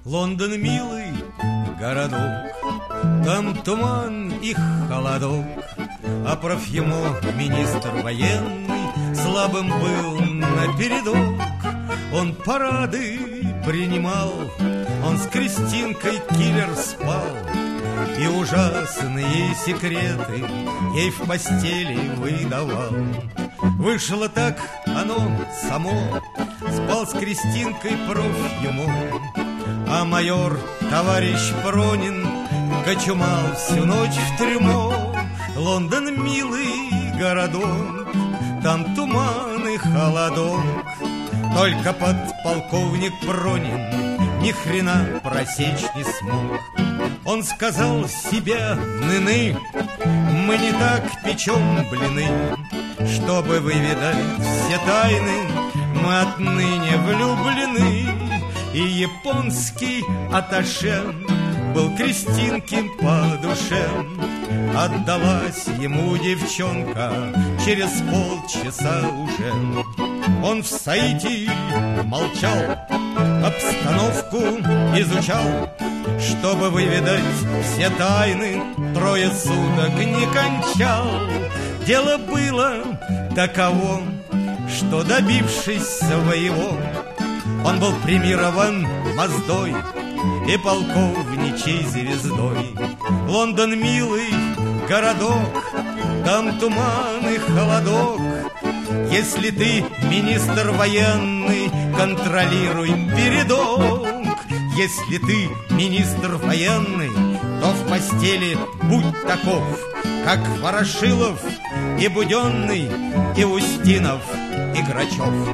Лондон милый городок, там туман и холодок, а Парфюмо, министр военный, слабым был напередок. Он парады принимал, он с Кристинкой киллер спал, и ужасные секреты ей в постели выдавал. Вышло так оно само, спал с Кристинкой Парфюмо, а майор, товарищ Пронин, кочумал всю ночь в трюмо. Лондон милый городок, там туман и холодок, только подполковник Пронин ни хрена просечь не смог. Он сказал себе: ны-ны, мы не так печем блины, чтобы выведать все тайны, мы отныне влюблены. И японский атташе был Кристинке по душе. Отдалась ему девчонка через полчаса уже. Он в Саити молчал, обстановку изучал, чтобы выведать все тайны, трое суток не кончал. Дело было таково, что, добившись своего, он был премирован Маздой и полковничьей звездой. Лондон милый городок, там туман и холодок. Если ты министр военный, контролируй передок. Если ты министр военный, то в постели будь таков, как Ворошилов и Буденный, и Устинов, и Грачев.